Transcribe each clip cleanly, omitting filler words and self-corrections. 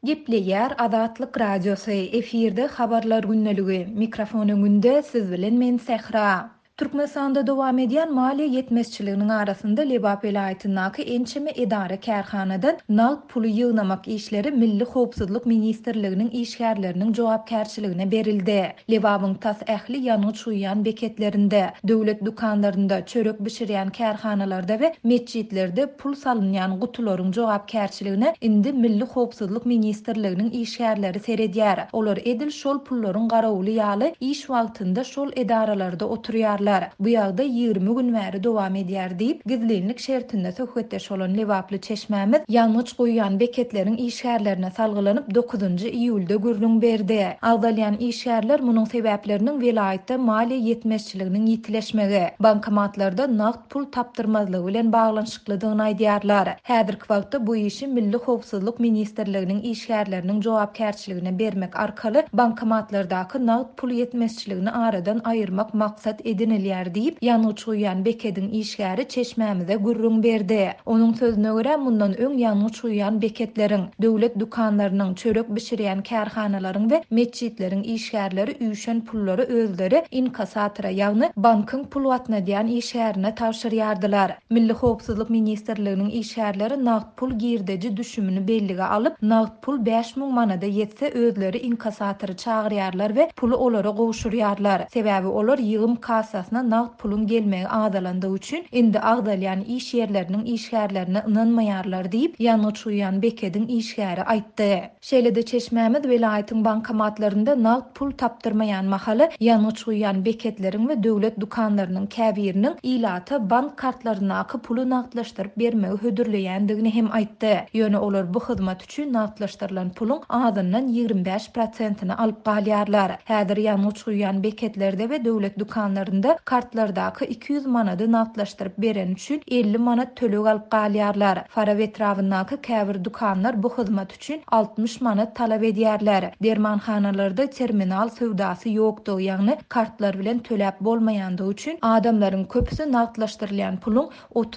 Gepleýär Azatlyk Radiosy efirde habarlar günneligi. Mikrofonuňda siz bilen men Sehra. Türkmenistanda dowam edýän maliýe ýetmezçiliginiň arasynda Lebap vilayatynyňky ençeme edara kärhanadan nalt puly ýygnamak işleri Milli Howpsuzlyk Ministrliginiň işgärleriniň jogapkärçiligine berildi. Lebapyň tas ähli ýanygy çuýýan beketlerinde, döwlet dukanlarynda, çörek bişirýän kärhanalarda we meçhitlerde pul salynýan gutularyň jogapkärçiligine indi Milli Howpsuzlyk Ministrliginiň işgärleri seredýär. Olar edil şol pullaryň garawly ýaly iş wagtynda şol edaralarda oturýar. Bu ýagda 20 gün bäri dowam edýär diýip gizlenlik şertinde söhbetdeş bolan Lebaply çeşmämiz ýalňyç goýýan beketleriň işgärlerine salgylanyp 9-njy iýulda gürrüň berdi. Agdalýan işgärler munyň sebäpleriniň vilayatda maliýe ýetmezçiliginiň ýitileşmegi, bankomatlarda nagt pul tapdyrmazlygy bilen baglanyşyklydygyny aýdýarlar. Häzirki wagtda bu işi Milli Howpsuzlyk Ministrliginiň işgärleriniň jogapkärçiligine bermek arkaly bankomatlardaky nagt pul ýetmezçiligini aradan aýyrmak maksat edinilýär diýip ýanygy çuýýan bekediň işgäri çeşmämize gürrüň berdi. Onuň sözüne görä mundan öň ýanygy çuýýan beketleriň, döwlet dukanlarynyň, çörek bişirýän kärhanalaryň we meçhitleriň işgärleri üýşen pullary özleri inkasatora ýagny bankyň pul watna diýen işgärine tapşyrýardylar. Milli Howpsuzlyk Ministrliginiň işgärleri nagt pul girdeji düşümini bellige alyp, nagt pul 5000 manada ýetse özleri inkasatory çagyrýarlar we pulu olara gowşurýarlar. Sebäbi olar ýygym kasasyna nagt pulun gelmegi adalandyğı üçin indi agdalýan iş ýerleriniň işgärlerine ynanmaýarlar diýip ýanygy çuýýan bekediň işgäri aýtdy. Şeýle-de çeşmämiz vilayatyň bankomatlarynda nagt pul tapdyrmaýan mahaly ýanygy çuýýan beketleriň we döwlet dukanlarynyň käbiriniň ilata bank kartlarynaky puly nagtlaşdyryp bermegi hödürleýändigini hem aýtdy. Ýöne olar bu hyzmat üçin nagtlaşdyrylan pulun azyndan 25%-ni alyp galýarlar. Häzir ýanygy çuýýan beketlerde we döwlet dukanlarynda kartlardaky 200 manady nagtlaşdyryp beren üçin 50 manat töleg alyp galýarlar. Fara wetrabyndaky käbir dukanlar bu hyzmat üçin 60 manat talap edýärler. Dermanhanalarda terminal sowdasy ýokdugy, ýagny kartlar bilen töläp bolmaýandygy üçin adamlaryň köpüsi nagtlaşdyrylýan pulun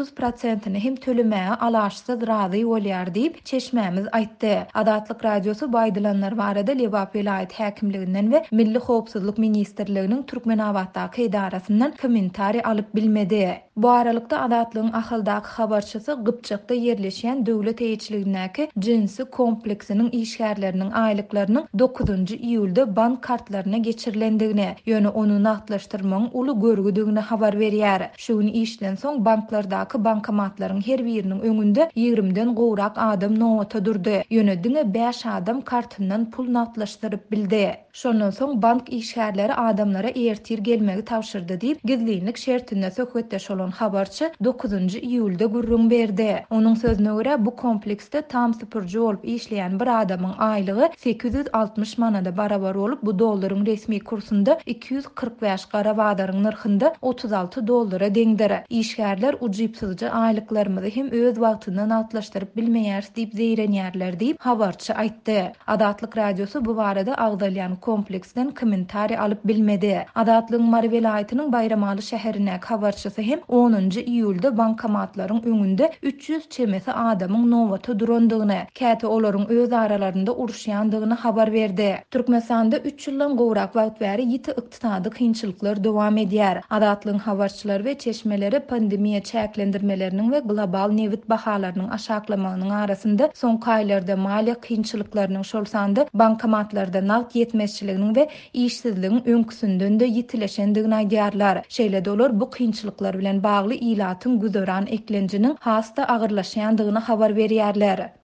30%-ni hem tölemäge alaşsyz razy bolýar diýip çeşmämiz aýtdy. Azatlyk Radiosy baýdylanlar barada Lebap vilayat häkimliginden we Milli Howpsuzlyk Ministrliginiň Türkmenawatdaky edarasyndan kommentari alyp bilmedi. Bu aralykda Azatlygyň ahyldaky habarçysy Gypçakda ýerleşýän döwlet eýçiligindäki jinsi kompleksiniň işgärleriniň aýlyklarynyň 9-njy iýulda bank kartlaryna geçirilendigini, ýöne onu nagtlaşdyrmagyň uly görgüdigini habar berýär. Şu gün işden soň banklardaky bankomatlaryň her biriniň öňünde 20den gowrak adam nowata durdy. Ýöne diňe 5 adam kartyndan pul nagtlaşdyryp bildi. Şondan soň bank işgärleri adamlara ertir gelmegi tapşyrdy diýip gizlenlik şertinde söhbetdeş bolan habarçy 9-njy iýulda gürrüň berdi. Onuň sözüne görä bu kompleksde tam sypyrjy bolup işleýän bir adamyň aýlygy 860 manada barabar bolup, bu dollaryň resmi kursunda 245 garabadaryň narhynda 36 dollara deňdir. İşgärler ujypsyzja aýlyklarymyzy hem öz wagtyndan atlaşdyryp bilmeýär diýip zeýrenýärler diýip habarçy aýtdy. Azatlyk Radiosu bu barada agdalýan kompleksden kommentari alyp bilmedi. Azatlygyň Mari vilayatynyň Bayramaly şäherine habarçysy hem 10-njy iýulda bankomatlaryň öňünde 300 çemesi adamyň nowata durandygyny, käte olaryň öz aralarynda uruşýandygyny habar berdi. Türkmenistanda 3 ýyldan gowrak wagt bäri ýiti ykdysady kynçylyklar dowam edýär. Azatlygyň habarçylary we çeşmeleri pandemiýa çäklendirmeleriniň we global newit bahalarynyň aşaklamagynyň arasynda soňky aýlarda maliýe kynçylyklarynyň şol sandy bankomatlarda nagt ýetmezçiliginiň we işsizligiň öňküsünden de ýitileşendigini aýdýarlar. Şeýle-de olar bu kynçylyklar bilen bagly ilatyň güzoran eklenjiniň hasta agyrlaşýandygyny habar berýärler.